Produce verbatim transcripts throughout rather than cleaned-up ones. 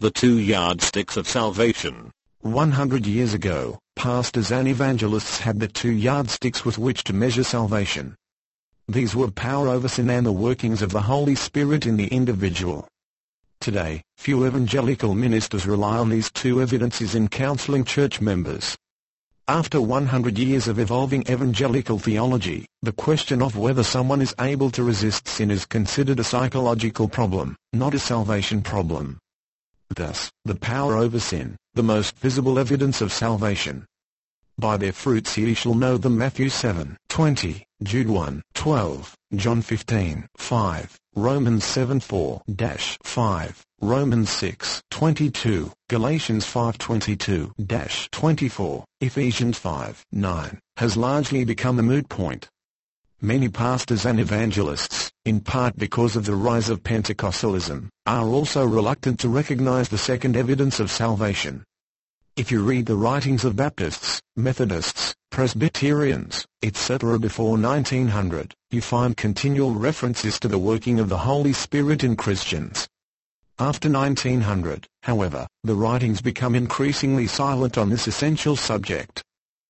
The two yardsticks of salvation. One hundred years ago, pastors and evangelists had the two yardsticks with which to measure salvation. These were power over sin and the workings of the Holy Spirit in the individual. Today, few evangelical ministers rely on these two evidences in counseling church members. After one hundred years of evolving evangelical theology, the question of whether someone is able to resist sin is considered a psychological problem, not a salvation problem. Thus, the power over sin, the most visible evidence of salvation. By their fruits ye shall know them. Matthew seven twenty, Jude one twelve, John fifteen five, Romans seven four five, Romans six twenty-two, Galatians five twenty-two twenty-four, Ephesians five nine, has largely become a moot point. Many pastors and evangelists, in part because of the rise of Pentecostalism, are also reluctant to recognize the second evidence of salvation. If you read the writings of Baptists, Methodists, Presbyterians, et cetera before nineteen hundred, you find continual references to the working of the Holy Spirit in Christians. After nineteen hundred, however, the writings become increasingly silent on this essential subject.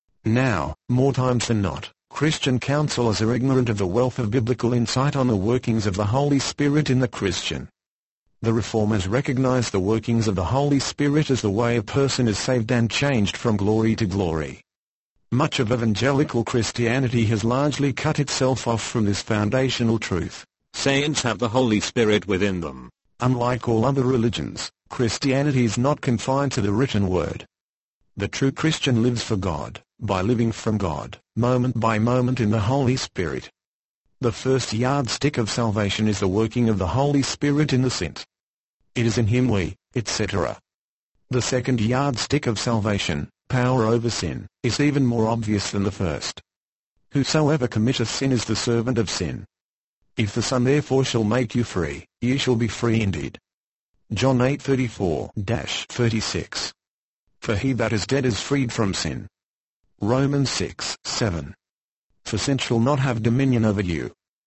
Now, more times than not, Christian counselors are ignorant of the wealth of biblical insight on the workings of the Holy Spirit in the Christian. The Reformers recognize the workings of the Holy Spirit as the way a person is saved and changed from glory to glory. Much of evangelical Christianity has largely cut itself off from this foundational truth. Saints have the Holy Spirit within them. Unlike all other religions, Christianity is not confined to the written word. The true Christian lives for God, by living from God, moment by moment in the Holy Spirit. The first yardstick of salvation is the working of the Holy Spirit in the saint. It is in him we, et cetera. The second yardstick of salvation, power over sin, is even more obvious than the first. Whosoever committeth sin is the servant of sin. If the Son therefore shall make you free, ye shall be free indeed. John eight thirty-four to thirty-six. For he that is dead is freed from sin. Romans six seven. For sin shall not have dominion over you.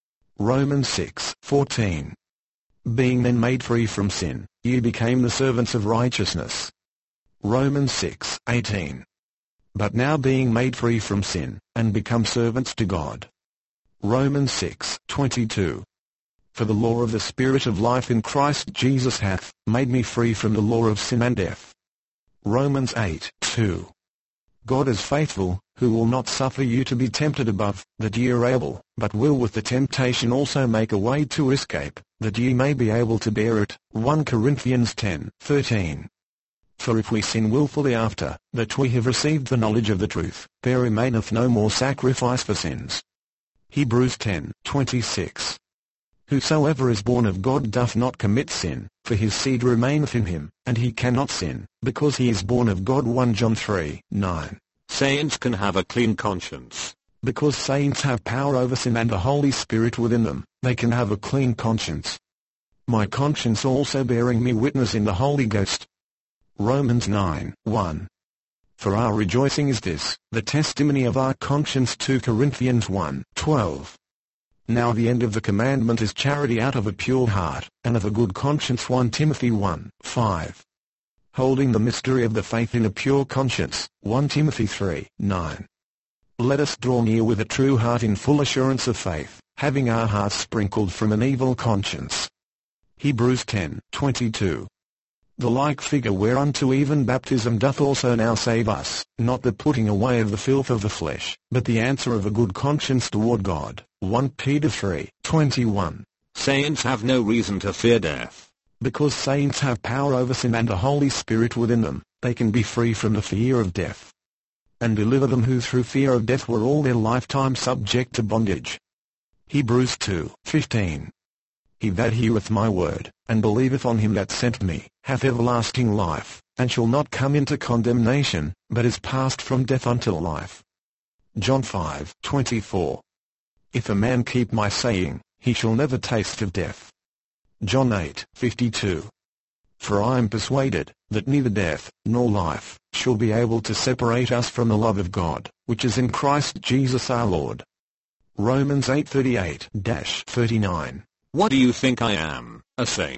Romans six fourteen. Being then made free from sin, ye became the servants of righteousness. Romans six eighteen. But now being made free from sin, and become servants to God. Romans six twenty-two. For the law of the Spirit of life in Christ Jesus hath made me free from the law of sin and death. Romans eight two. God is faithful, who will not suffer you to be tempted above that ye are able, but will with the temptation also make a way to escape, that ye may be able to bear it. First Corinthians ten thirteen. For if we sin wilfully after that we have received the knowledge of the truth, there remaineth no more sacrifice for sins. Hebrews ten twenty-six. Whosoever is born of God doth not commit sin, for his seed remaineth in him, and he cannot sin, because he is born of God. First John three nine. Saints can have a clean conscience. Because saints have power over sin and the Holy Spirit within them, they can have a clean conscience. My conscience also bearing me witness in the Holy Ghost. Romans nine one. For our rejoicing is this, the testimony of our conscience. Second Corinthians one twelve. Now the end of the commandment is charity out of a pure heart, and of a good conscience. First Timothy one five. Holding the mystery of the faith in a pure conscience. First Timothy three nine. Let us draw near with a true heart in full assurance of faith, having our hearts sprinkled from an evil conscience. Hebrews ten twenty-two. The like figure whereunto even baptism doth also now save us, not the putting away of the filth of the flesh, but the answer of a good conscience toward God. First Peter three twenty-one. Saints have no reason to fear death. Because saints have power over sin and the Holy Spirit within them, they can be free from the fear of death. And deliver them who through fear of death were all their lifetime subject to bondage. Hebrews two fifteen. He that heareth my word, and believeth on him that sent me, hath everlasting life, and shall not come into condemnation, but is passed from death unto life. John five twenty-four. If a man keep my saying, he shall never taste of death. John eight fifty-two. For I am persuaded, that neither death, nor life, shall be able to separate us from the love of God, which is in Christ Jesus our Lord. Romans eight thirty-eight to thirty-nine. What do you think I am, a saint?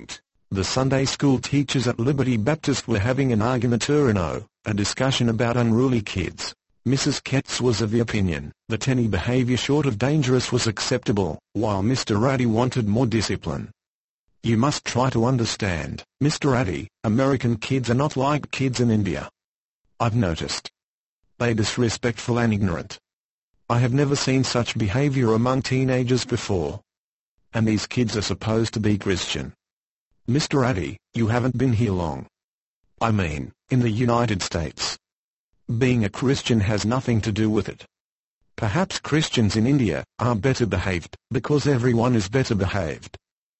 The Sunday school teachers at Liberty Baptist were having an argumenturino, a discussion about unruly kids. Missus Ketz was of the opinion that any behavior short of dangerous was acceptable, while Mister Ruddy wanted more discipline. You must try to understand, Mister Ruddy, American kids are not like kids in India. I've noticed. They're disrespectful and ignorant. I have never seen such behavior among teenagers before. And these kids are supposed to be Christian. Mister Ruddy, you haven't been here long. I mean, in the United States. Being a Christian has nothing to do with it. Perhaps Christians in India are better behaved, because everyone is better behaved.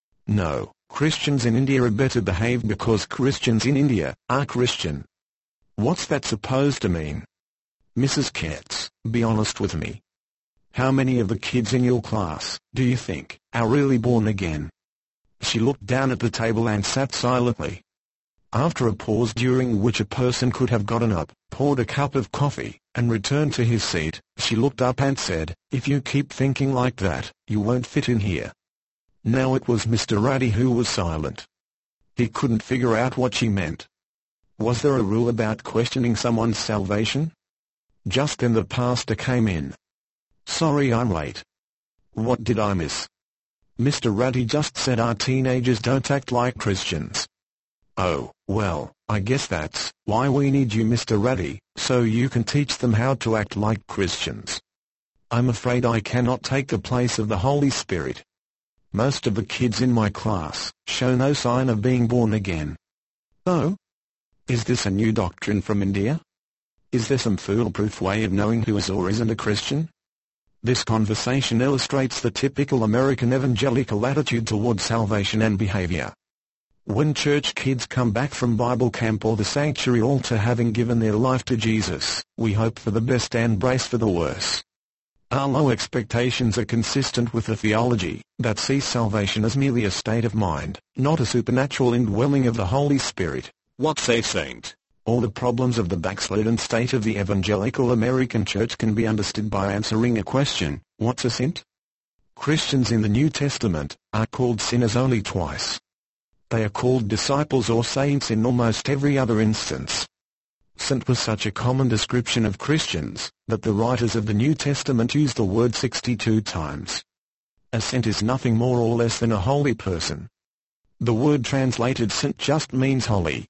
No, Christians in India are better behaved because Christians in India are Christian. What's that supposed to mean? Missus Ketz, be honest with me. How many of the kids in your class, do you think, are really born again? She looked down at the table and sat silently. After a pause during which a person could have gotten up, poured a cup of coffee, and returned to his seat, she looked up and said, "If you keep thinking like that, you won't fit in here." Now it was Mister Ruddy who was silent. He couldn't figure out what she meant. Was there a rule about questioning someone's salvation? Just then the pastor came in. "Sorry I'm late. What did I miss?" Mister Ruddy just said our teenagers don't act like Christians. Oh, well, I guess that's why we need you, Mister Ruddy, so you can teach them how to act like Christians. I'm afraid I cannot take the place of the Holy Spirit. Most of the kids in my class show no sign of being born again. Oh? Is this a new doctrine from India? Is there some foolproof way of knowing who is or isn't a Christian? This conversation illustrates the typical American evangelical attitude toward salvation and behavior. When church kids come back from Bible camp or the sanctuary altar having given their life to Jesus, we hope for the best and brace for the worst. Our low expectations are consistent with a theology that sees salvation as merely a state of mind, not a supernatural indwelling of the Holy Spirit. What's a saint? All the problems of the backslidden state of the evangelical American church can be understood by answering a question: what's a saint? Christians in the New Testament are called sinners only twice. They are called disciples or saints in almost every other instance. Saint was such a common description of Christians that the writers of the New Testament use the word sixty-two times. A saint is nothing more or less than a holy person. The word translated saint just means holy.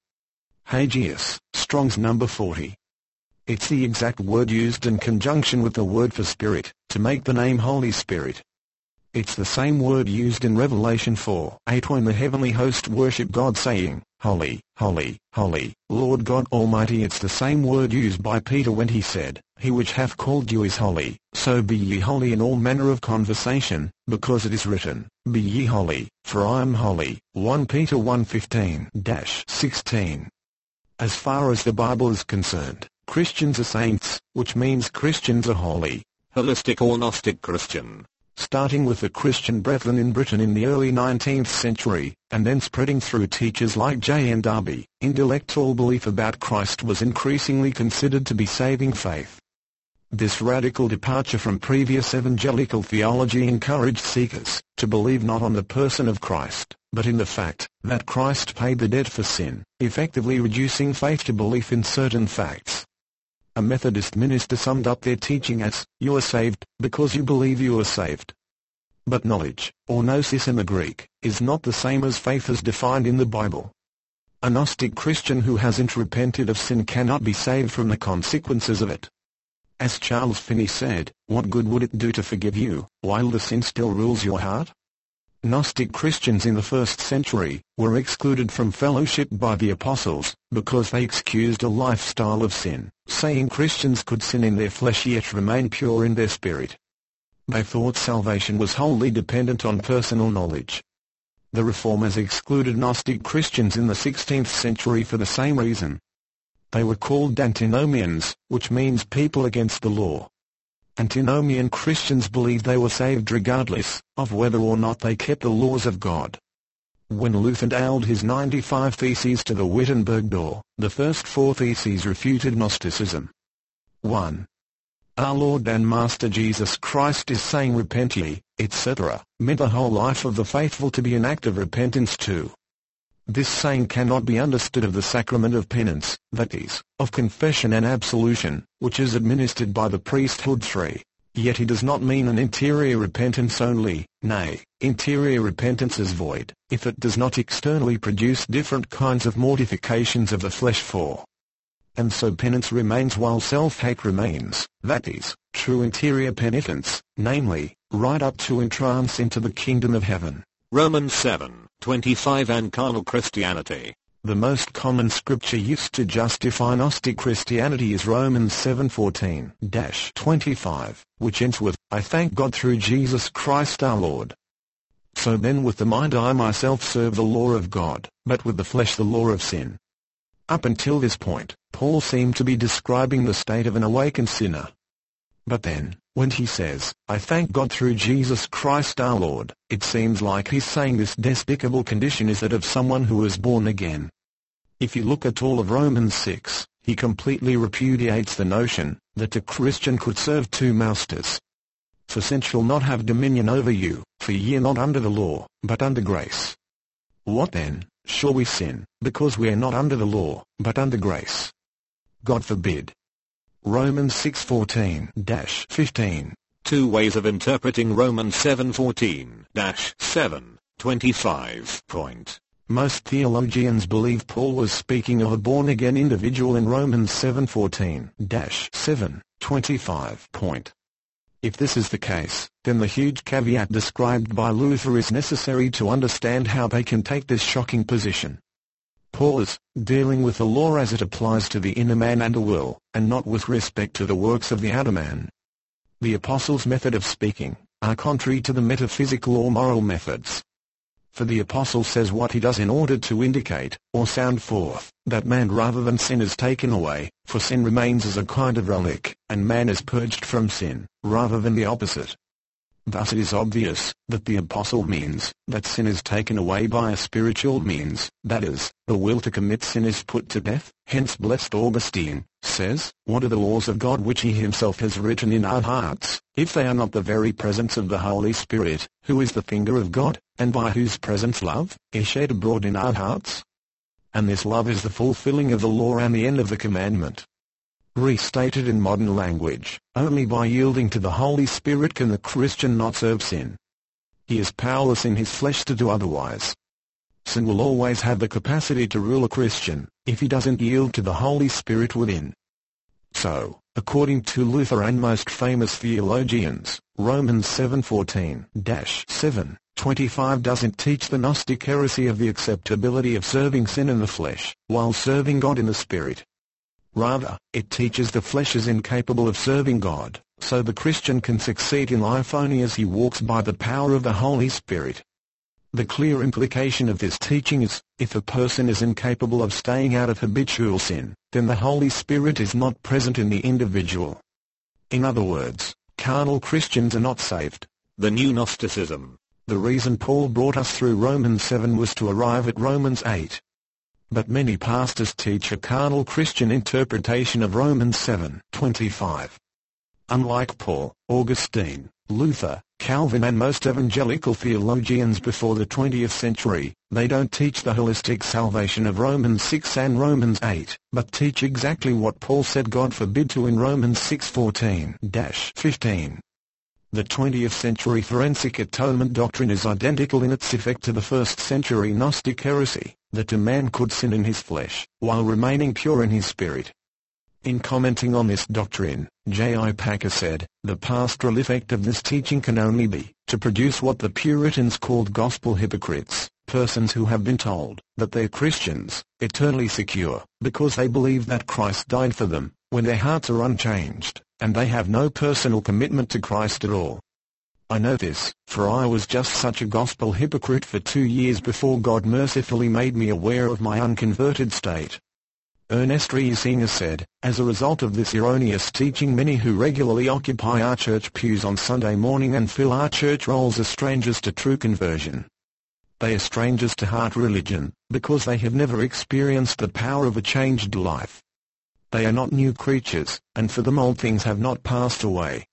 Hagios, Strong's number forty. It's the exact word used in conjunction with the word for Spirit, to make the name Holy Spirit. It's the same word used in Revelation four eight when the heavenly host worship God saying, "Holy, holy, holy, Lord God Almighty." It's the same word used by Peter when he said, "He which hath called you is holy, so be ye holy in all manner of conversation, because it is written, Be ye holy, for I am holy." First Peter one fifteen to sixteen. As far as the Bible is concerned, Christians are saints, which means Christians are holy. Holistic or Gnostic Christian. Starting with the Christian Brethren in Britain in the early nineteenth century, and then spreading through teachers like J N Darby, intellectual belief about Christ was increasingly considered to be saving faith. This radical departure from previous evangelical theology encouraged seekers to believe not on the person of Christ, but in the fact that Christ paid the debt for sin, effectively reducing faith to belief in certain facts. A Methodist minister summed up their teaching as, "You are saved because you believe you are saved." But knowledge, or gnosis in the Greek, is not the same as faith as defined in the Bible. A Gnostic Christian who hasn't repented of sin cannot be saved from the consequences of it. As Charles Finney said, "What good would it do to forgive you, while the sin still rules your heart?" Gnostic Christians in the first century were excluded from fellowship by the apostles, because they excused a lifestyle of sin, saying Christians could sin in their flesh yet remain pure in their spirit. They thought salvation was wholly dependent on personal knowledge. The Reformers excluded Gnostic Christians in the sixteenth century for the same reason. They were called antinomians, which means people against the law. Antinomian Christians believed they were saved regardless of whether or not they kept the laws of God. When Luther nailed his ninety-five Theses to the Wittenberg door, the first four theses refuted Gnosticism. one. Our Lord and Master Jesus Christ is saying repent ye, et cetera, meant the whole life of the faithful to be an act of repentance. two. This saying cannot be understood of the sacrament of penance, that is, of confession and absolution, which is administered by the priesthood three. Yet he does not mean an interior repentance only, nay, interior repentance is void, if it does not externally produce different kinds of mortifications of the flesh for. And so penance remains while self-hate remains, that is, true interior penitence, namely, right up to entrance into the kingdom of heaven. Romans seven twenty-five and carnal Christianity. The most common scripture used to justify Gnostic Christianity is Romans seven fourteen to twenty-five, which ends with, I thank God through Jesus Christ our Lord. So then with the mind I myself serve the law of God, but with the flesh the law of sin. Up until this point, Paul seemed to be describing the state of an awakened sinner. But then, when he says, I thank God through Jesus Christ our Lord, it seems like he's saying this despicable condition is that of someone who is born again. If you look at all of Romans six, he completely repudiates the notion that a Christian could serve two masters. For sin shall not have dominion over you, for ye are not under the law, but under grace. What then? Shall we sin, because we are not under the law, but under grace? God forbid. Romans six fourteen to fifteen. Two ways of interpreting Romans seven fourteen to seven twenty-five. Point. Most theologians believe Paul was speaking of a born-again individual in Romans seven fourteen to seven twenty-five. Point. If this is the case, then the huge caveat described by Luther is necessary to understand how they can take this shocking position. Paul is dealing with the law as it applies to the inner man and the will, and not with respect to the works of the outer man. The apostles' method of speaking are contrary to the metaphysical or moral methods. For the apostle says what he does in order to indicate, or sound forth, that man rather than sin is taken away, for sin remains as a kind of relic, and man is purged from sin, rather than the opposite. Thus it is obvious that the apostle means that sin is taken away by a spiritual means, that is, the will to commit sin is put to death. Hence blessed Augustine says, what are the laws of God which he himself has written in our hearts, if they are not the very presence of the Holy Spirit, who is the finger of God, and by whose presence love is shed abroad in our hearts? And this love is the fulfilling of the law and the end of the commandment. Restated in modern language, only by yielding to the Holy Spirit can the Christian not serve sin. He is powerless in his flesh to do otherwise. Sin will always have the capacity to rule a Christian, if he doesn't yield to the Holy Spirit within. So, according to Luther and most famous theologians, Romans seven fourteen to seven twenty-five doesn't teach the Gnostic heresy of the acceptability of serving sin in the flesh, while serving God in the Spirit. Rather, it teaches the flesh is incapable of serving God, so the Christian can succeed in life only as he walks by the power of the Holy Spirit. The clear implication of this teaching is, if a person is incapable of staying out of habitual sin, then the Holy Spirit is not present in the individual. In other words, carnal Christians are not saved. The new Gnosticism. The reason Paul brought us through Romans seven was to arrive at Romans eight. But many pastors teach a carnal Christian interpretation of Romans seven twenty-five. Unlike Paul, Augustine, Luther, Calvin and most evangelical theologians before the twentieth century, they don't teach the holistic salvation of Romans six and Romans eight, but teach exactly what Paul said God forbid to in Romans six fourteen to fifteen. The twentieth century forensic atonement doctrine is identical in its effect to the first century Gnostic heresy, that a man could sin in his flesh, while remaining pure in his spirit. In commenting on this doctrine, J I Packer said, the pastoral effect of this teaching can only be, to produce what the Puritans called gospel hypocrites, persons who have been told that they're Christians, eternally secure, because they believe that Christ died for them, when their hearts are unchanged, and they have no personal commitment to Christ at all. I know this, for I was just such a gospel hypocrite for two years before God mercifully made me aware of my unconverted state. Ernest Reisinger said, as a result of this erroneous teaching, many who regularly occupy our church pews on Sunday morning and fill our church rolls are strangers to true conversion. They are strangers to heart religion, because they have never experienced the power of a changed life. They are not new creatures, and for them old things have not passed away.